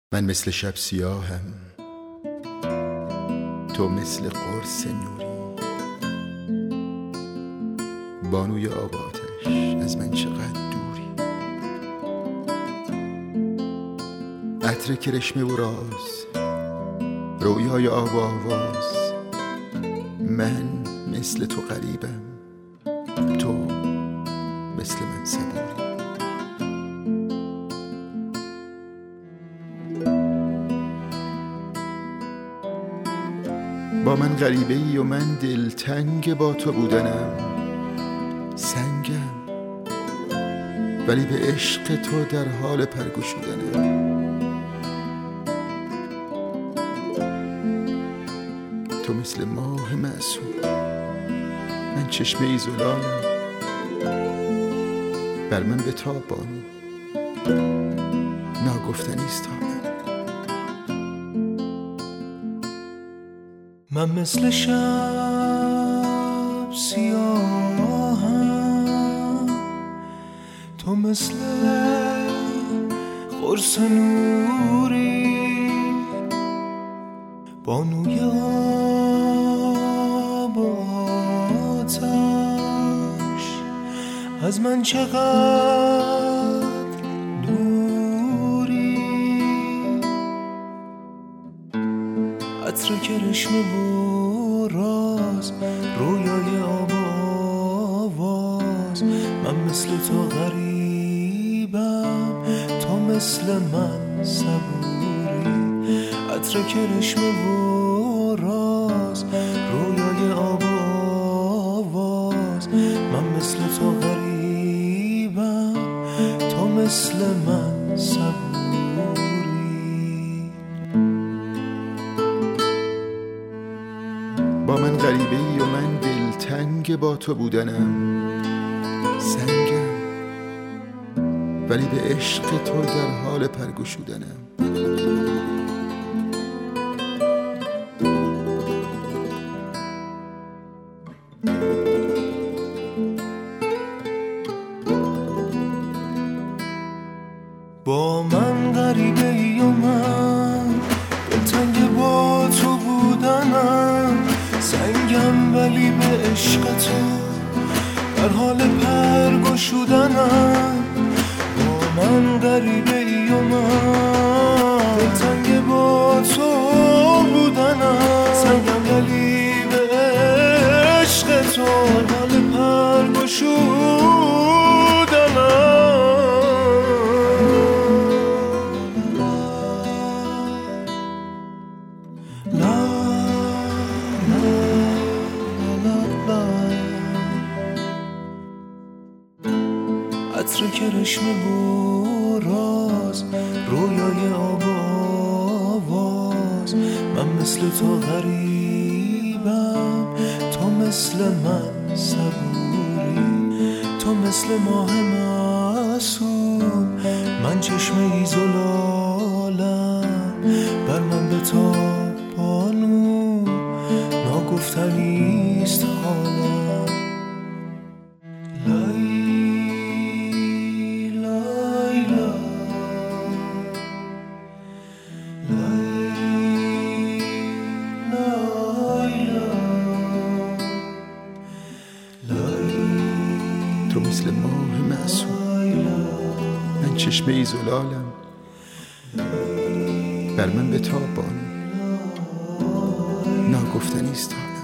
من مثل شب سیاهم، تو مثل قرص نوری. بانوی آب و آتش از من چقدر دوری. عطر کرشمه و راز، رویای آب و آواز. من مثل تو غریبم، تو مثل من صبوری. با من غریبه ای و من دلتنگ با تو بودنم. سنگم ولی به عشق تو در حال پرگشودنم. تو مثل ماه معصوم، من چشمه ای زلالم. بر من بتاب بانو، ناگفتنیست تا من مثل شب سیاهم، تو مثل قرص نوری. بانوی آب و آتش از من چقدر دوری. عطر کرشمه و راز، رویای آب و آواز. من مثل تو غریبم، تو مثل من صبوری. عطر کرشمه و راز، رویای آب و آواز. من مثل تو غریبم، تو مثل من صبوری. با من غریبه ای و من دلتنگ با تو بودنم. سنگم ولی به عشق تو در حال پرگشودنم. با من غریبه ای و من دلتنگ با تو بودنم. سنگم ولی به عشق تو در حال پرگشودنم. با من غریبه ای و من دلتنگ با تو بودنم. سنگم ولی به عشق تو در حال پرگشودنم. عطر کرشمه و راز، رویای آب و آواز. من مثل تو غریبم، تو مثل من صبوری. تو مثل ماه معصوم، من چشمه ای زلالم. بر من بتاب بانو، ناگفتنیست حالم. تو مثل ماه معصوم، من چشمه ای زلالم. بر من بتاب بانو، ناگفتنیست.